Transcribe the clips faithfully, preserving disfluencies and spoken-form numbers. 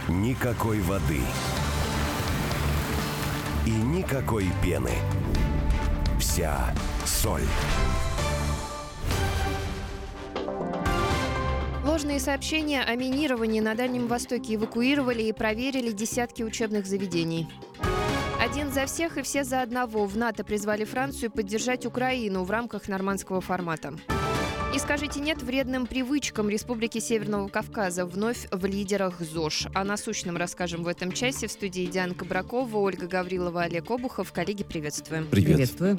Никакой воды. И никакой пены. Вся соль. Ложные сообщения о минировании на Дальнем Востоке эвакуировали и проверили десятки учебных заведений. Один за всех и все за одного. В НАТО призвали Францию поддержать Украину в рамках нормандского формата. И скажите «нет» вредным привычкам Республики Северного Кавказа. Вновь в лидерах ЗОЖ. О насущном расскажем в этом часе. В студии Диана Кабракова, Ольга Гаврилова, Олег Обухов. Коллеги, приветствуем. Привет. Приветствую.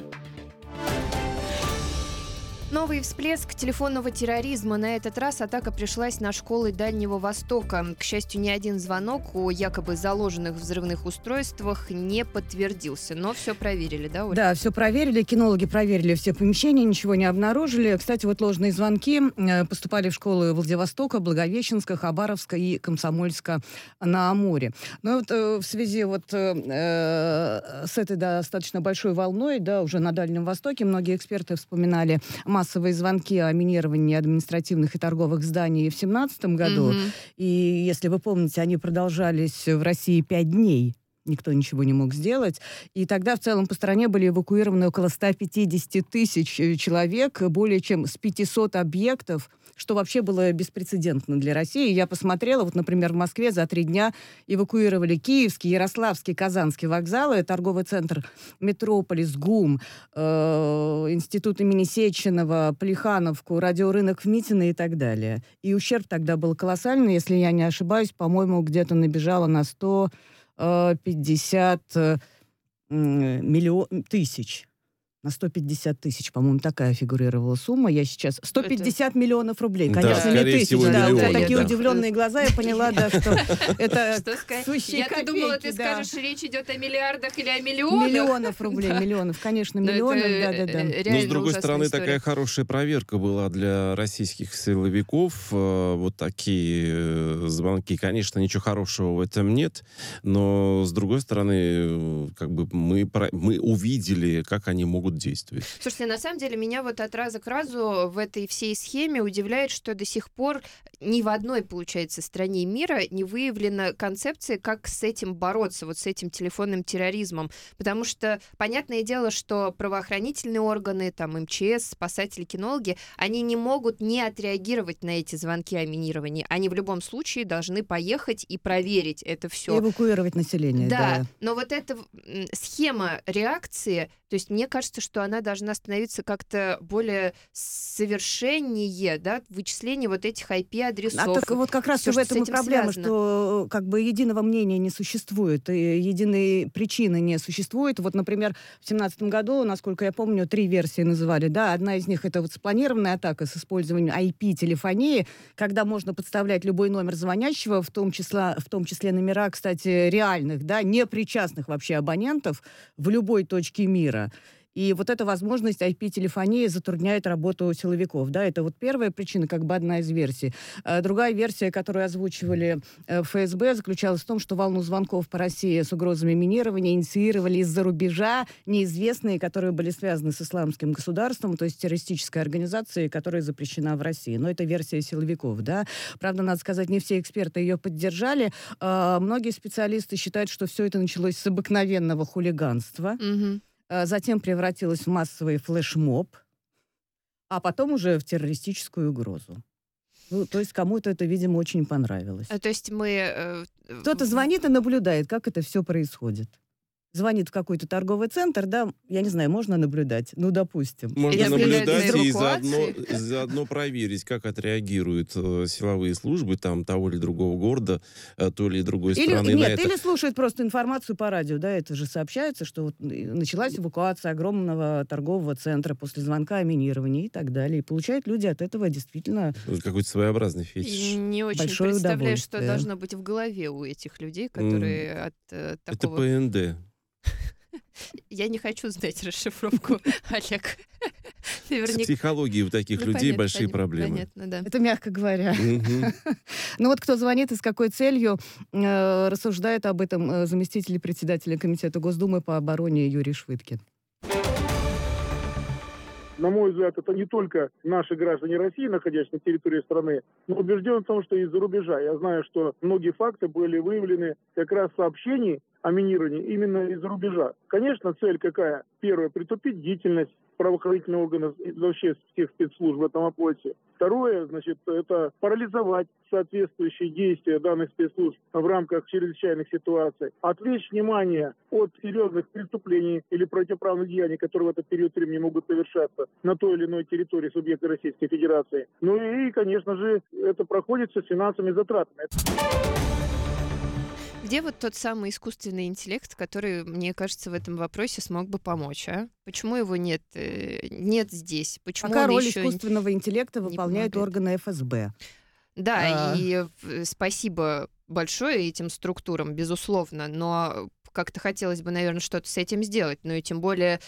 Новый всплеск телефонного терроризма. На этот раз атака пришлась на школы Дальнего Востока. К счастью, ни один звонок о якобы заложенных взрывных устройствах не подтвердился. Но все проверили, да, Оля? Да, все проверили. Кинологи проверили все помещения, ничего не обнаружили. Кстати, вот ложные звонки поступали в школы Владивостока, Благовещенска, Хабаровска и Комсомольска-на-Амуре. Но вот в связи вот э, с этой достаточно большой волной, да, уже на Дальнем Востоке, многие эксперты вспоминали массовые звонки о минировании административных и торговых зданий в две тысячи семнадцатом году. Mm-hmm. И, если вы помните, они продолжались в России пять дней. Никто ничего не мог сделать. И тогда в целом по стране были эвакуированы около ста пятидесяти тысяч человек, более чем с пятисот объектов, что вообще было беспрецедентно для России. Я посмотрела, вот, например, в Москве за три дня эвакуировали Киевский, Ярославский, Казанский вокзалы, торговый центр Метрополис, ГУМ, э, институт имени Сеченова, Плехановку, радиорынок в Митино и так далее. И ущерб тогда был колоссальный, если я не ошибаюсь, по-моему, где-то набежало на сто пятьдесят миллионов тысяч. На сто пятьдесят тысяч, по-моему, такая фигурировала сумма. Я сейчас... сто пятьдесят это... миллионов рублей, конечно, да, не тысяч. Всего да, миллион, такие да. удивленные глаза, я поняла, да, что это сущие Я-то думала, ты скажешь, речь идет о миллиардах или о миллионах. Миллионов рублей, миллионов, конечно, миллионов, да-да-да. Но, с другой стороны, такая хорошая проверка была для российских силовиков. Вот такие звонки, конечно, ничего хорошего в этом нет, но, с другой стороны, как бы мы, мы увидели, как они могут действовать. Слушайте, на самом деле меня вот от раза к разу в этой всей схеме удивляет, что до сих пор ни в одной, получается, стране мира не выявлена концепция, как с этим бороться, вот с этим телефонным терроризмом. Потому что понятное дело, что правоохранительные органы, там, эм че эс, спасатели, кинологи, они не могут не отреагировать на эти звонки о минировании. Они в любом случае должны поехать и проверить это все. Эвакуировать население, да. Да, но вот эта схема реакции, то есть мне кажется, что она должна становиться как-то более совершеннее, да, вычисление вот этих ай пи-адресов. А так вот как раз всё, в этом и проблема, связано. что как бы единого мнения не существует, и единой причины не существует. Вот, например, в две тысячи семнадцатом году, насколько я помню, три версии называли, да, одна из них это вот спланированная атака с использованием ай пи-телефонии, когда можно подставлять любой номер звонящего, в том числе, в том числе номера, кстати, реальных, да, непричастных вообще абонентов в любой точке мира. И вот эта возможность ай пи-телефонии затрудняет работу силовиков. Да, это вот первая причина, как бы одна из версий. А другая версия, которую озвучивали в эф эс бэ, заключалась в том, что волну звонков по России с угрозами минирования инициировали из-за рубежа неизвестные, которые были связаны с исламским государством, то есть террористической организацией, которая запрещена в России. Но это версия силовиков. Да? Правда, надо сказать, не все эксперты ее поддержали. А многие специалисты считают, что все это началось с обыкновенного хулиганства. Угу. Затем превратилось в массовый флешмоб, а потом уже в террористическую угрозу. Ну, то есть кому-то это, видимо, очень понравилось. А, то есть мы... Э, Кто-то звонит и наблюдает, как это все происходит. Звонит в какой-то торговый центр, да, я не знаю, можно наблюдать? Ну, допустим. Можно Если наблюдать это и заодно, заодно проверить, как отреагируют э, силовые службы там того или другого города, э, той или другой или, страны. Нет, на это. Или слушают просто информацию по радио, да, это же сообщается, что вот началась эвакуация огромного торгового центра после звонка о минировании и так далее. И получают люди от этого действительно... Какой-то своеобразный фетиш. Не очень Большое представляю, что удовольствие. должно быть в голове у этих людей, которые mm. от э, такого... Это пэ эн дэ. Я не хочу знать расшифровку, Олег. С психологией у таких ну, людей понятно, большие понятно, проблемы. Понятно, да. Это мягко говоря. Ну вот кто звонит и с какой целью, э, рассуждает об этом э, заместитель председателя Комитета Госдумы по обороне Юрий Швыдкин. На мой взгляд, это не только наши граждане России, находящиеся на территории страны, но убежден в том, что из-за рубежа. Я знаю, что многие факты были выявлены как раз сообщений о минировании именно из-за рубежа. Конечно, цель какая? Первое, притупить деятельность правоохранительных органов и вообще всех спецслужб в этом вопросе. Второе, значит, это парализовать соответствующие действия данных спецслужб в рамках чрезвычайных ситуаций, отвлечь внимание от серьезных преступлений или противоправных деяний, которые в этот период времени могут совершаться на той или иной территории субъекта Российской Федерации. Ну и, конечно же, это проходит с финансовыми затратами. Где вот тот самый искусственный интеллект, который, мне кажется, в этом вопросе смог бы помочь, а? Почему его нет, нет здесь? Почему Пока он роль еще искусственного интеллекта выполняют помогает? органы эф эс бэ. Да, А. и спасибо большое этим структурам, безусловно, но как-то хотелось бы, наверное, что-то с этим сделать. Ну и тем более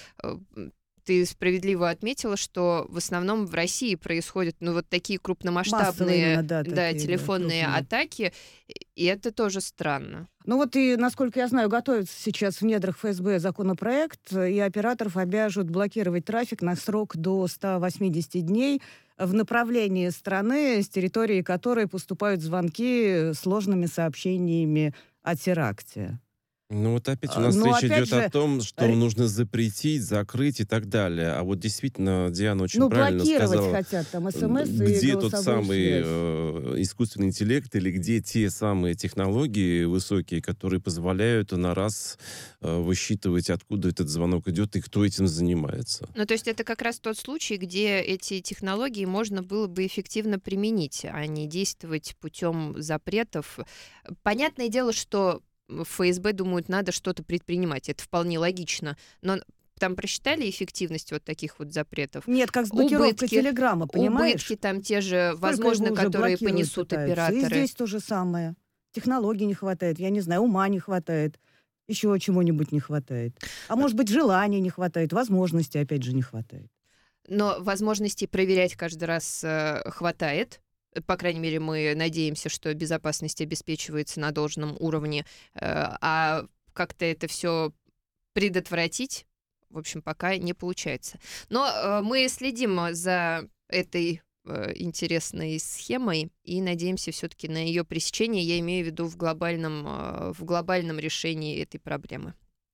ты справедливо отметила, что в основном в России происходят ну, вот такие крупномасштабные именно, да, да, такие, телефонные да, атаки, и это тоже странно. Ну вот и, насколько я знаю, готовится сейчас в недрах эф эс бэ законопроект, и операторов обяжут блокировать трафик на срок до ста восьмидесяти дней в направлении страны, с территории которой поступают звонки с сложными сообщениями о теракте. Ну вот опять у нас Но речь идет же, о том, что ре... нужно запретить, закрыть и так далее. А вот действительно, Диана очень ну, правильно сказала, сказала, хотят там эс эм эс где и тот самый э, искусственный интеллект или где те самые технологии высокие, которые позволяют на раз э, высчитывать, откуда этот звонок идет и кто этим занимается. Ну то есть это как раз тот случай, где эти технологии можно было бы эффективно применить, а не действовать путем запретов. Понятное дело, что в эф эс бэ думают, надо что-то предпринимать. Это вполне логично. Но там просчитали эффективность вот таких вот запретов? Нет, как с блокировкой убытки, Телеграма, понимаешь? Убытки там те же, возможно, которые понесут пытаются. операторы. И здесь то же самое. Технологий не хватает, я не знаю, ума не хватает, еще чего-нибудь не хватает. А может быть, желания не хватает, возможностей, опять же, не хватает. Но возможностей проверять каждый раз э, хватает. По крайней мере, мы надеемся, что безопасность обеспечивается на должном уровне, а как-то это все предотвратить, в общем, пока не получается. Но мы следим за этой интересной схемой и надеемся все-таки на ее пресечение, я имею в виду в глобальном, в глобальном решении этой проблемы.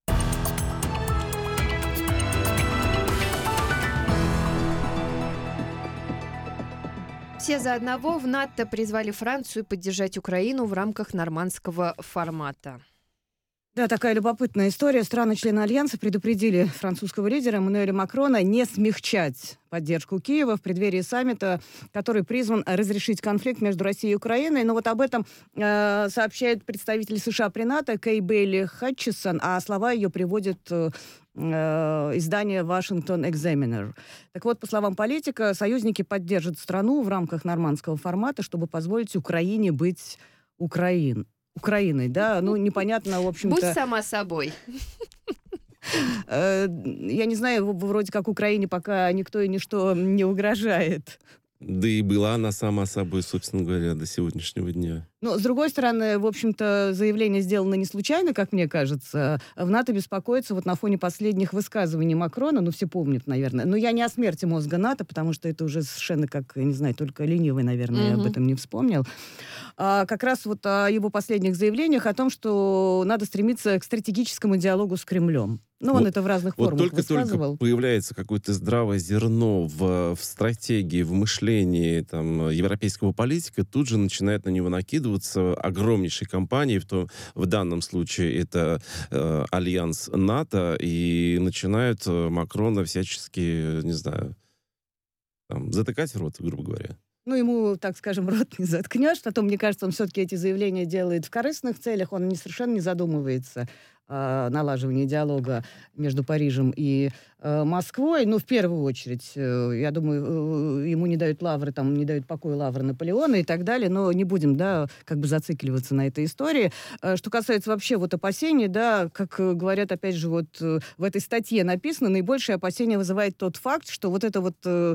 Все за одного в НАТО призвали Францию поддержать Украину в рамках нормандского формата. Да, такая любопытная история. Страны-члены Альянса предупредили французского лидера Эммануэля Макрона не смягчать поддержку Киева в преддверии саммита, который призван разрешить конфликт между Россией и Украиной. Но вот об этом э, сообщает представитель США при НАТО Кей Бейли Хатчисон, а слова ее приводит э, издание Washington Examiner. Так вот, по словам политика, союзники поддержат страну в рамках нормандского формата, чтобы позволить Украине быть Украиной. Украиной, да, ну, непонятно, в общем-то... Будь сама собой. Я не знаю, вроде как Украине пока никто и ничто не угрожает. Да и была она сама собой, собственно говоря, до сегодняшнего дня. Но, с другой стороны, в общем-то, заявление сделано не случайно, как мне кажется. В НАТО беспокоится вот на фоне последних высказываний Макрона, ну, все помнят, наверное. Но я не о смерти мозга НАТО, потому что это уже совершенно, как, не знаю, только ленивый, наверное, mm-hmm. об этом не вспомнил. А как раз вот о его последних заявлениях о том, что надо стремиться к стратегическому диалогу с Кремлем. Ну, вот, он это в разных формах вот высказывал. Вот только появляется какое-то здравое зерно в, в стратегии, в мышлении там, европейского политика, тут же начинает на него накидываться огромнейшие компании, в, том, в данном случае это э, альянс НАТО, и начинают Макрона всячески, не знаю, там, затыкать рот, грубо говоря. Ну, ему, так скажем, рот не заткнешь. Потом, мне кажется, он все-таки эти заявления делает в корыстных целях. Он не, совершенно не задумывается о налаживании диалога между Парижем и э, Москвой. Ну, в первую очередь, э, я думаю, э, ему не дают лавры, там, не дают покоя лавры Наполеона и так далее. Но не будем, да, как бы зацикливаться на этой истории. Э, что касается вообще вот опасений, да, как говорят, опять же, вот э, в этой статье написано, наибольшее опасение вызывает тот факт, что вот это вот... Э,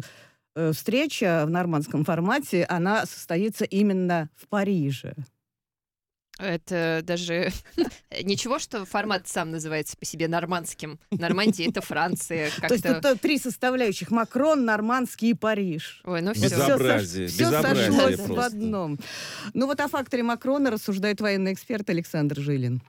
встреча в нормандском формате, она состоится именно в Париже. Это даже ничего, что формат сам называется по себе нормандским. Нормандия — это Франция. То есть это три составляющих: Макрон, Нормандский и Париж. Ой, ну все. Безобразие. Все Безобразие сошлось просто. в одном. Ну вот о факторе Макрона рассуждает военный эксперт Александр Жилин.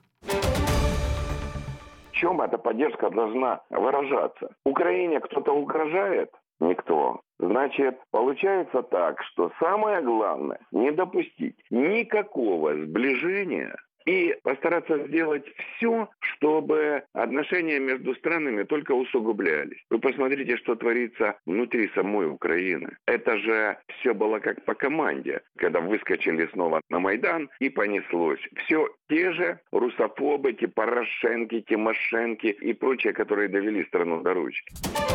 В чем эта поддержка должна выражаться? Украине кто-то угрожает? Никто. Значит, получается так, что самое главное — не допустить никакого сближения и постараться сделать все, чтобы отношения между странами только усугублялись. Вы посмотрите, что творится внутри самой Украины. Это же все было как по команде, когда выскочили снова на Майдан и понеслось. Все те же русофобы, эти Порошенки, Тимошенки и прочие, которые довели страну до ручки.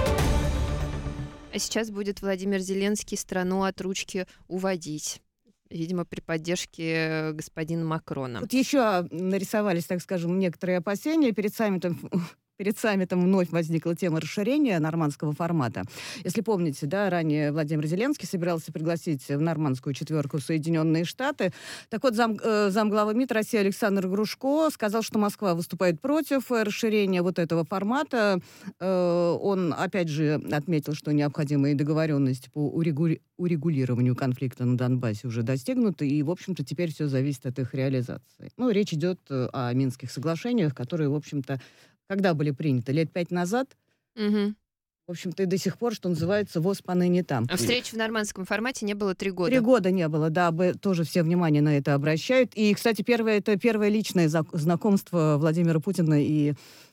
А сейчас будет Владимир Зеленский страну от ручки уводить. Видимо, при поддержке господина Макрона. Вот еще нарисовались, так скажем, некоторые опасения перед саммитом. Перед саммитом вновь возникла тема расширения нормандского формата. Если помните, да, ранее Владимир Зеленский собирался пригласить в нормандскую четверку Соединенные Штаты. Так вот, зам, э, замглавы МИД России Александр Грушко сказал, что Москва выступает против расширения вот этого формата. Э, он, опять же, отметил, что необходимые договоренности по урегули- урегулированию конфликта на Донбассе уже достигнуты, и, в общем-то, теперь все зависит от их реализации. Ну, речь идет о Минских соглашениях, которые, в общем-то, когда были приняты? Лет пять назад? Угу. В общем-то, и до сих пор, что называется, ВОЗ поныне там. А встреч в нормандском формате не было три года. Три года не было, да, бы тоже все внимание на это обращают. И, кстати, первое, это первое личное знакомство Владимира Путина и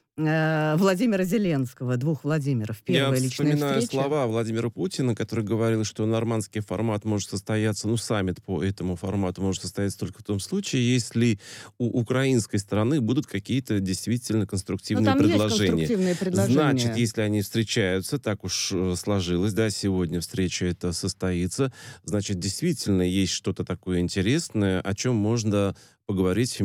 э, Владимира Зеленского, двух Владимиров. Первая Я личная вспоминаю встреча. слова Владимира Путина, который говорил, что нормандский формат может состояться, ну, саммит по этому формату может состояться только в том случае, если у украинской стороны будут какие-то действительно конструктивные Ну, там предложения. есть конструктивные предложения. Значит, если они встречаются, так уж э, сложилось, да, сегодня встреча эта состоится, значит, действительно есть что-то такое интересное, о чем можно поговорить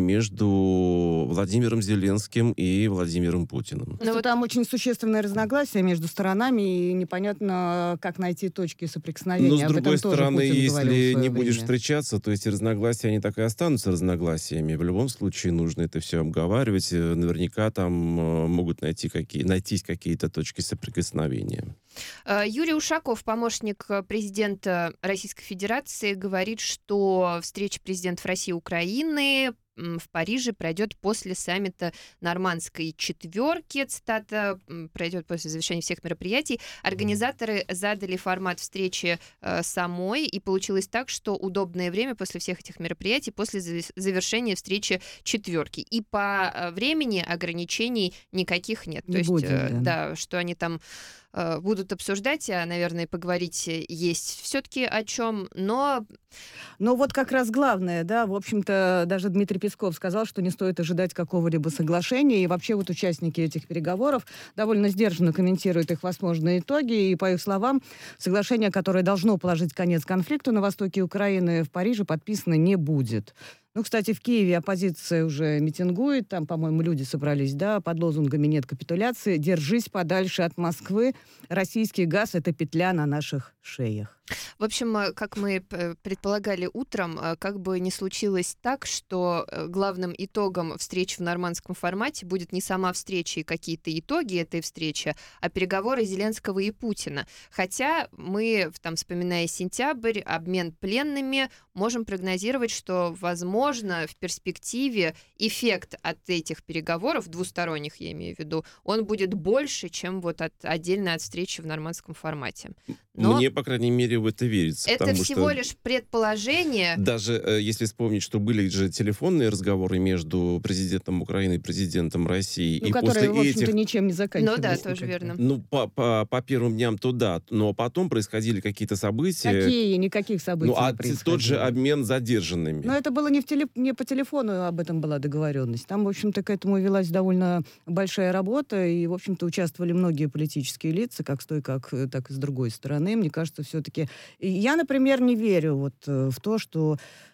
между Владимиром Зеленским и Владимиром Путиным. Ну, вот там очень существенное разногласие между сторонами, и непонятно, как найти точки соприкосновения. Но, с Об другой этом тоже стороны, Путин говорил в если свое не будешь время. встречаться, то эти разногласия, они так и останутся разногласиями. В любом случае нужно это все обговаривать. Наверняка там э, могут найти какие, найтись какие-то точки соприкосновения. Юрий Ушаков, помощник президента Российской Федерации, говорит, что встреча президентов России и Украины в Париже пройдет после саммита Нормандской четверки. Цитата: пройдет после завершения всех мероприятий. Организаторы задали формат встречи э, самой, и получилось так, что удобное время после всех этих мероприятий, после завершения встречи четверки. И по времени ограничений никаких нет. Не То есть, будет, э, да. да, что они там э, будут обсуждать, а, наверное, поговорить есть все-таки о чем, но... Но вот как раз главное, да, в общем-то, даже Дмитрий Песков сказал, что не стоит ожидать какого-либо соглашения, и вообще вот участники этих переговоров довольно сдержанно комментируют их возможные итоги, и, по их словам, соглашение, которое должно положить конец конфликту на востоке Украины, в Париже подписано не будет. Ну, кстати, в Киеве оппозиция уже митингует, там, по-моему, люди собрались, да, под лозунгами «Нет капитуляции», «Держись подальше от Москвы», «Российский газ — это петля на наших шеях». В общем, как мы предполагали утром, как бы ни случилось так, что главным итогом встречи в нормандском формате будет не сама встреча и какие-то итоги этой встречи, а переговоры Зеленского и Путина. Хотя мы, там, вспоминая сентябрь, обмен пленными, можем прогнозировать, что, возможно, в перспективе эффект от этих переговоров, двусторонних, я имею в виду, он будет больше, чем вот от, отдельно от встречи в нормандском формате. Но мне, по крайней мере, в это верится. это всего лишь предположение. Даже э, если вспомнить, что были же телефонные разговоры между президентом Украины и президентом России. Ну, и которые, после в общем-то, этих... ничем не заканчивались. Ну да, никогда. тоже верно. Ну, по, по, по первым дням то да, но потом происходили какие-то события. Какие? Никаких событий Ну, а не происходило. тот же обмен задержанными. Но это было не, в теле... не по телефону, об этом была договоренность. Там, в общем-то, к этому велась довольно большая работа, и, в общем-то, участвовали многие политические лица, как с той, как, так и с другой стороны. Мне кажется, все-таки... Я, например, не верю вот в то, что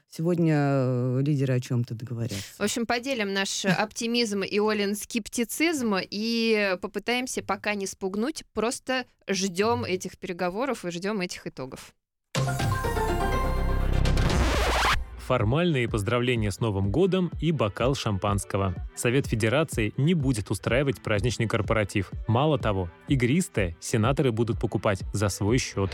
сегодня лидеры о чем-то договорятся. В общем, поделим наш оптимизм и Олин скептицизм и попытаемся пока не спугнуть, просто ждем этих переговоров и ждем этих итогов. формальные поздравления с Новым годом и бокал шампанского. Совет Федерации не будет устраивать праздничный корпоратив. Мало того, игристое сенаторы будут покупать за свой счет.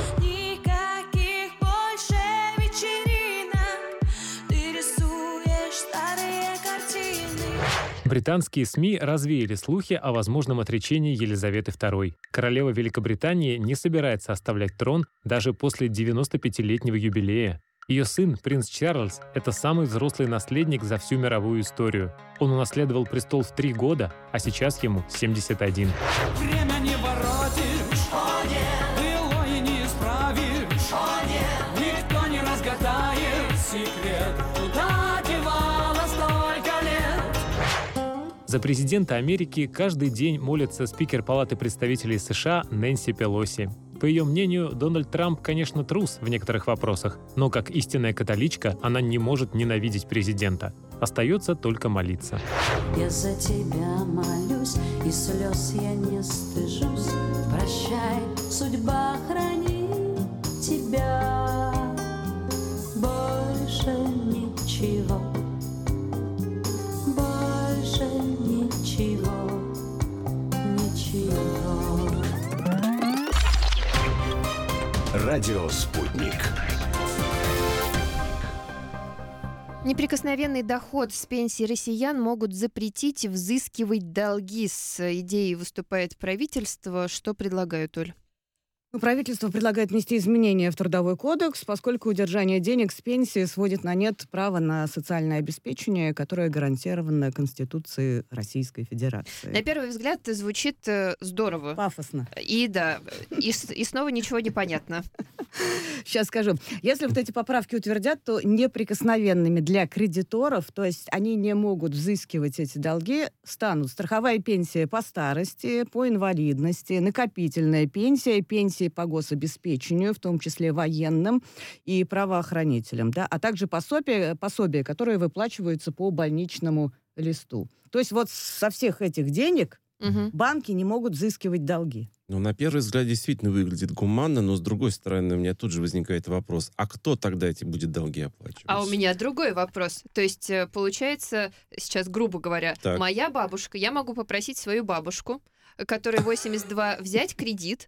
Британские СМИ развеяли слухи о возможном отречении Елизаветы второй. Королева Великобритании не собирается оставлять трон даже после девяностопятилетнего юбилея. Ее сын, принц Чарльз, это самый взрослый наследник за всю мировую историю. Он унаследовал престол в три года, а сейчас ему семьдесят один. Время не воротишь, о, нет. Было и не исправишь, о, нет. Никто не разгадает секрет, куда девалось столько лет. За президента Америки каждый день молится спикер Палаты представителей США Нэнси Пелоси. По ее мнению, Дональд Трамп, конечно, трус в некоторых вопросах, но как истинная католичка она не может ненавидеть президента. Остается только молиться. Я за тебя молюсь, и слез я не стыжусь. Прощай, судьба, храни тебя. Больше ничего, больше ничего, ничего. Радио «Спутник». Неприкосновенный доход с пенсии россиян могут запретить взыскивать долги. С идеей выступает правительство. Что предлагают, Оль? Ну, правительство предлагает внести изменения в Трудовой кодекс, поскольку удержание денег с пенсии сводит на нет право на социальное обеспечение, которое гарантировано Конституцией Российской Федерации. На первый взгляд звучит э, здорово. Пафосно. И да, и, и снова ничего не понятно. Сейчас скажу. Если вот эти поправки утвердят, то неприкосновенными для кредиторов, то есть они не могут взыскивать эти долги, станут страховая пенсия по старости, по инвалидности, накопительная пенсия, пенсия по гособеспечению, в том числе военным и правоохранителям, да, а также пособия, пособия, которые выплачиваются по больничному листу. То есть вот со всех этих денег угу. банки не могут взыскивать долги. Ну, на первый взгляд, действительно выглядит гуманно, но, с другой стороны, у меня тут же возникает вопрос, а кто тогда эти будет долги оплачивать? А у меня другой вопрос. То есть, получается, сейчас, грубо говоря, так. моя бабушка, я могу попросить свою бабушку, которой восемьдесят два, взять кредит,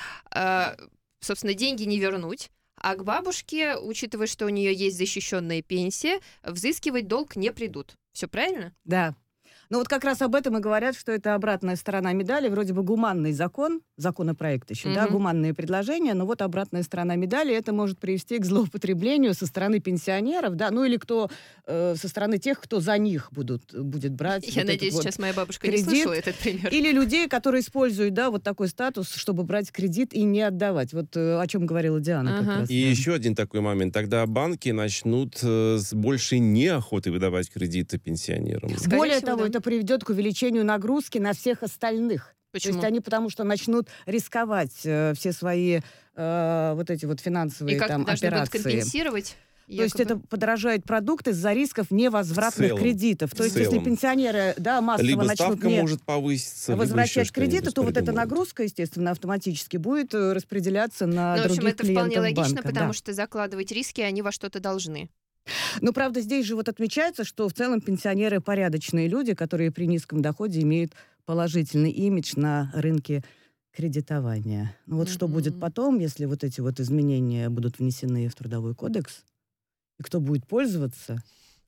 собственно, деньги не вернуть, а к бабушке, учитывая, что у нее есть защищенная пенсия, взыскивать долг не придут. Все правильно? Да. Ну вот как раз об этом и говорят, что это обратная сторона медали. Вроде бы гуманный закон, законопроект еще, mm-hmm. да, гуманные предложения, но вот обратная сторона медали, это может привести к злоупотреблению со стороны пенсионеров, да, ну или кто э, со стороны тех, кто за них будут, будет брать. Я вот надеюсь, вот сейчас моя бабушка кредит, не слышала этот пример. Или людей, которые используют, да, вот такой статус, чтобы брать кредит и не отдавать. Вот э, о чем говорила Диана uh-huh. как раз. И да. еще один такой момент. Тогда банки начнут э, с большей неохотой выдавать кредиты пенсионерам. Скорее Более всего, того, да. это приведет к увеличению нагрузки на всех остальных. Почему? То есть они потому что начнут рисковать э, все свои э, вот эти вот финансовые и как там должны операции. Будут компенсировать? То Якобы. есть это подорожает продукты из-за рисков невозвратных целом, кредитов. То есть если пенсионеры да, массово либо начнут не может повыситься, возвращать кредиты, то вот эта нагрузка, естественно, автоматически будет распределяться на ну, других клиентов банка. В общем, это вполне логично, банка, потому да. что закладывать риски они во что-то должны. Но, правда, здесь же вот отмечается, что в целом пенсионеры порядочные люди, которые при низком доходе имеют положительный имидж на рынке кредитования. Ну, вот mm-hmm. что будет потом, если вот эти вот изменения будут внесены в Трудовой кодекс, и кто будет пользоваться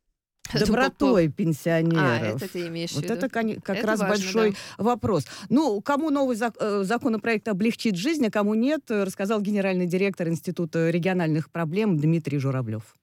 добротой пенсионеров. А, это ты имеешь в вот виду. это как это раз важно, большой да. вопрос. Ну, кому новый зак- законопроект облегчит жизнь, а кому нет, рассказал генеральный директор Института региональных проблем Дмитрий Журавлев.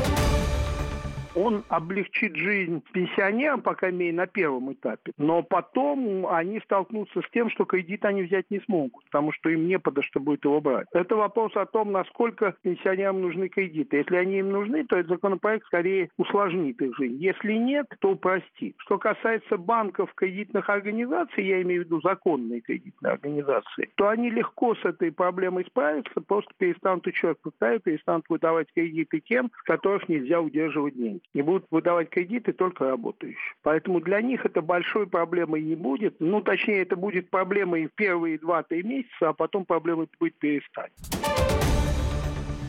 Он облегчит жизнь пенсионерам, по крайней мере, на первом этапе. Но потом они столкнутся с тем, что кредит они взять не смогут, потому что им неподо что будет его брать. Это вопрос о том, насколько пенсионерам нужны кредиты. Если они им нужны, то этот законопроект скорее усложнит их жизнь. Если нет, то упростит. Что касается банков, кредитных организаций, я имею в виду законные кредитные организации, то они легко с этой проблемой справятся, просто перестанут учет поставить, перестанут выдавать кредиты тем, с которых нельзя удерживать деньги. И будут выдавать кредиты только работающие. Поэтому для них это большой проблемой не будет. Ну, точнее, это будет проблемой в первые два-три месяца, а потом проблемой будет перестать.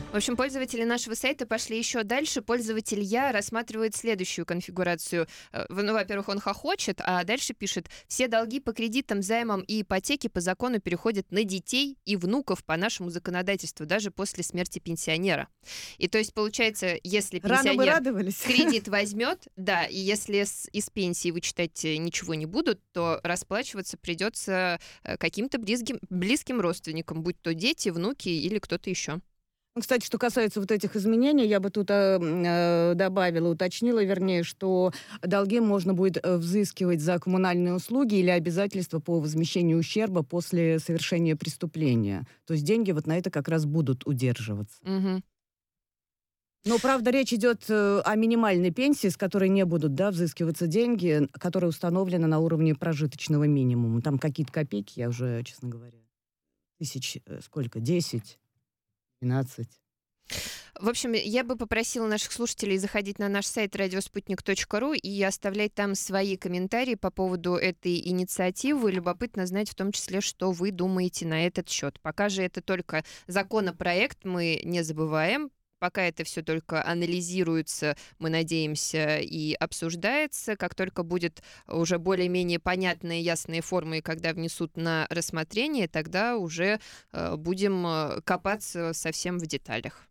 В общем, пользователи нашего сайта пошли еще дальше. Пользователь Я рассматривает следующую конфигурацию. Ну, во-первых, он хохочет, а дальше пишет: все долги по кредитам, займам и ипотеке по закону переходят на детей и внуков по нашему законодательству, даже после смерти пенсионера. И то есть, получается, если пенсионер кредит возьмет, да, и если с, из пенсии вычитать ничего не будут, то расплачиваться придется каким-то близким, близким родственникам, будь то дети, внуки или кто-то еще. Кстати, что касается вот этих изменений, я бы тут э, добавила, уточнила, вернее, что долги можно будет взыскивать за коммунальные услуги или обязательства по возмещению ущерба после совершения преступления. То есть деньги вот на это как раз будут удерживаться. Угу. Но, правда, речь идет о минимальной пенсии, с которой не будут, да, взыскиваться деньги, которая установлена на уровне прожиточного минимума. Там какие-то копейки, я уже, честно говоря, тысяч, сколько, десять? двенадцать. В общем, я бы попросила наших слушателей заходить на наш сайт радиоспутник точка ру и оставлять там свои комментарии по поводу этой инициативы. Любопытно знать в том числе, что вы думаете на этот счет. Пока же это только законопроект, мы не забываем. Пока это все только анализируется, мы надеемся, и обсуждается. Как только будет уже более-менее понятные, ясные формы, и когда внесут на рассмотрение, тогда уже э, будем копаться совсем в деталях.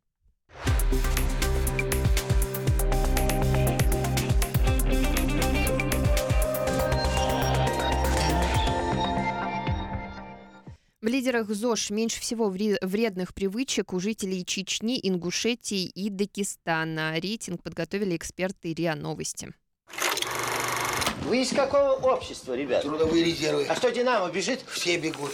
В лидерах ЗОЖ меньше всего вредных привычек у жителей Чечни, Ингушетии и Дагестана. Рейтинг подготовили эксперты РИА Новости. Вы из какого общества, ребят? Трудовые резервы. А что, Динамо бежит? Все бегут.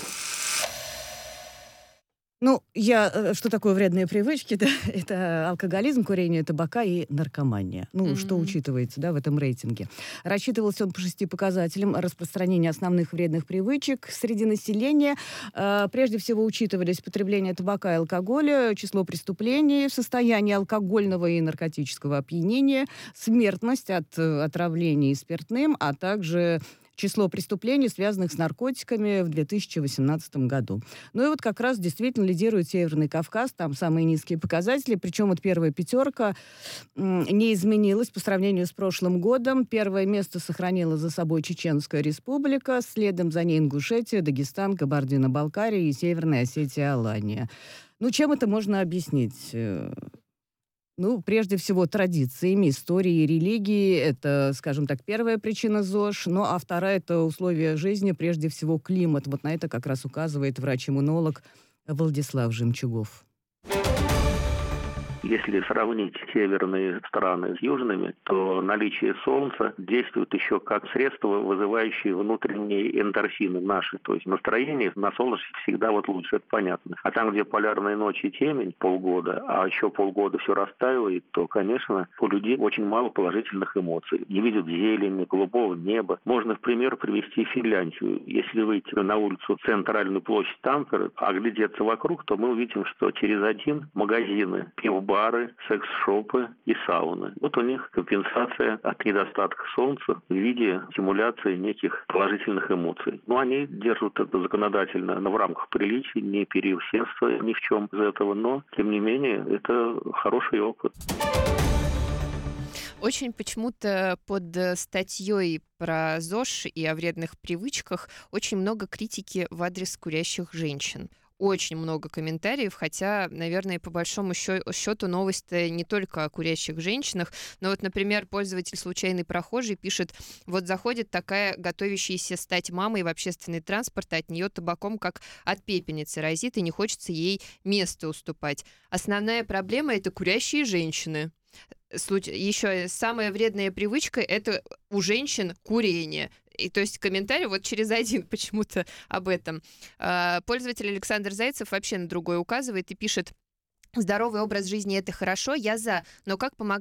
Ну, я, что такое вредные привычки? Да? Это алкоголизм, курение табака и наркомания. Ну, mm-hmm. что учитывается, да, в этом рейтинге. Рассчитывался он по шести показателям распространения основных вредных привычек среди населения. Прежде всего учитывались потребление табака и алкоголя, число преступлений в состоянии алкогольного и наркотического опьянения, смертность от отравлений спиртным, а также число преступлений, связанных с наркотиками в две тысячи восемнадцатом году. Ну и вот как раз действительно лидирует Северный Кавказ, там самые низкие показатели, причем вот первая пятерка не изменилась по сравнению с прошлым годом. Первое место сохранила за собой Чеченская Республика, следом за ней Ингушетия, Дагестан, Кабардино-Балкария и Северная Осетия, Алания. Ну, чем это можно объяснить? Ну, прежде всего, традициями, историей, религией. Это, скажем так, первая причина ЗОЖ. Ну, а вторая – это условия жизни, прежде всего, климат. Вот на это как раз указывает врач-иммунолог Владислав Жемчугов. Если сравнить северные страны с южными, то наличие солнца действует еще как средство, вызывающее внутренние эндорфины наши. То есть настроение на солнце всегда вот лучше, это понятно. А там, где полярные ночи темень полгода, а еще полгода все растаивает, то, конечно, у людей очень мало положительных эмоций. Не видят зелени, голубого неба. Можно, в пример, привести Финляндию. Если выйти на улицу, центральную площадь Тампере, оглядеться вокруг, то мы увидим, что через один магазины, пивбары, бары, секс-шопы и сауны. Вот у них компенсация от недостатка солнца в виде стимуляции неких положительных эмоций. Но они держат это законодательно, но в рамках приличий, не переусердствуя ни в чем из этого, но, тем не менее, это хороший опыт. Очень почему-то под статьей про ЗОЖ и о вредных привычках очень много критики в адрес курящих женщин. Очень много комментариев, хотя, наверное, по большому счету новость не только о курящих женщинах, но вот, например, пользователь «Случайный прохожий» пишет: вот заходит такая готовящаяся стать мамой в общественный транспорт, а от нее табаком как от пепельницы разит, и не хочется ей место уступать. Основная проблема — это курящие женщины. Еще самая вредная привычка — это у женщин курение. И то есть комментарий вот через один почему-то об этом. Пользователь Александр Зайцев вообще на другое указывает и пишет: здоровый образ жизни — это хорошо, я за, но как помогать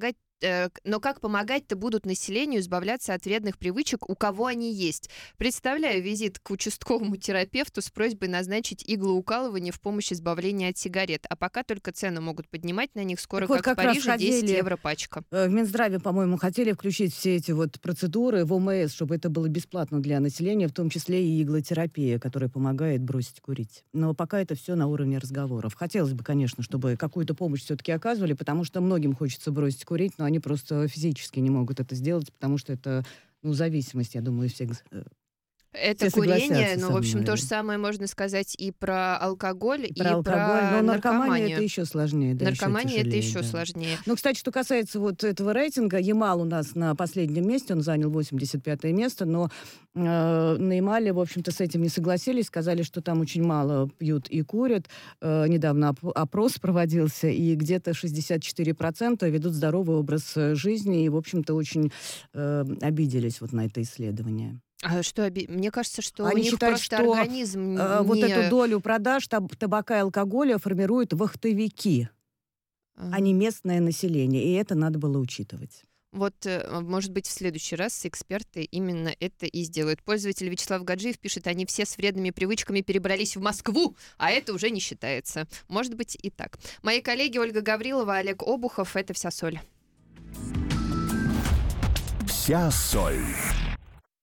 Но как помогать-то будут населению избавляться от вредных привычек, у кого они есть? Представляю визит к участковому терапевту с просьбой назначить иглоукалывание в помощь избавления от сигарет. А пока только цены могут поднимать на них. Скоро, вот как, как в Париже, хотели, десять евро пачка. В Минздраве, по-моему, хотели включить все эти вот процедуры в ОМС, чтобы это было бесплатно для населения, в том числе и иглотерапия, которая помогает бросить курить. Но пока это все на уровне разговоров. Хотелось бы, конечно, чтобы какую-то помощь все-таки оказывали, потому что многим хочется бросить курить, но они просто физически не могут это сделать, потому что это, ну, зависимость, я думаю, всех... Это все курение, но, в общем, то же самое можно сказать и про алкоголь, и и про, алкоголь, про но наркоманию. наркомания это еще сложнее. Да, наркомания еще тяжелее, это еще да. сложнее. Ну, кстати, что касается вот этого рейтинга, Ямал у нас на последнем месте, он занял восемьдесят пятое место, но э, на Ямале, в общем-то, с этим не согласились, сказали, что там очень мало пьют и курят. Э, недавно оп- опрос проводился, и где-то шестьдесят четыре процента ведут здоровый образ жизни, и, в общем-то, очень э, обиделись вот на это исследование. А что, мне кажется, что Они у них считают, просто что организм э, не... вот эту долю продаж таб- табака и алкоголя формируют вахтовики, а. а не местное население. И это надо было учитывать. Вот, может быть, в следующий раз эксперты именно это и сделают. Пользователь Вячеслав Гаджиев пишет, они все с вредными привычками перебрались в Москву, а это уже не считается. Может быть и так. Мои коллеги Ольга Гаврилова, Олег Обухов, это «Вся соль». «Вся соль».